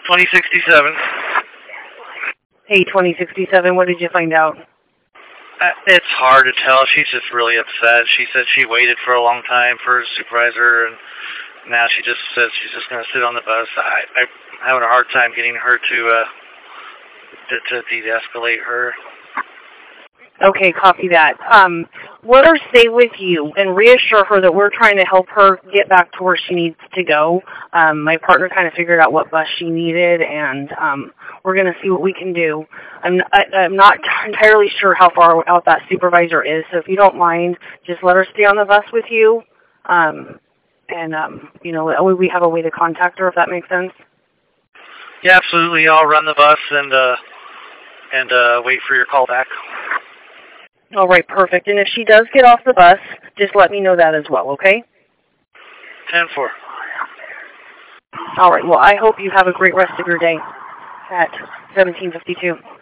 2067. Hey, 2067, what did you find out? It's hard to tell. She's just really upset. She said she waited for a long time for a supervisor, and now she just says she's just going to sit on the bus. I'm having a hard time getting her to de-escalate her. Okay, copy that. Let her stay with you and reassure her that we're trying to help her get back to where she needs to go. My partner kind of figured out what bus she needed, and we're going to see what we can do. I'm not entirely sure how far out that supervisor is, so if you don't mind, just let her stay on the bus with you. You know, that way we have a way to contact her, if that makes sense. Yeah, absolutely. I'll run the bus and wait for your call back. All right, perfect. And if she does get off the bus, just let me know that as well, okay? 10-4. All right, well, I hope you have a great rest of your day at 1752.